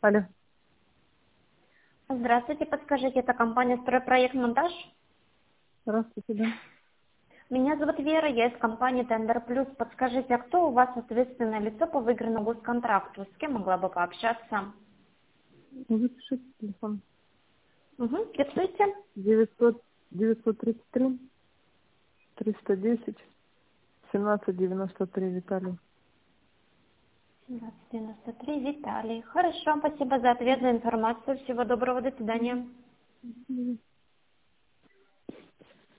Алло. Здравствуйте, подскажите, это компания «Стройпроект Монтаж»? Здравствуйте, да. Меня зовут Вера, я из компании «Тендер Плюс». Подскажите, а кто у вас ответственное лицо по выигранному госконтракту? С кем могла бы пообщаться? Запишите телефон. Угу, диктуйте. 933 310 1793 Виталий. 1793, Виталий. Хорошо, спасибо за ответ, за информацию. Всего доброго, до свидания. Мгм.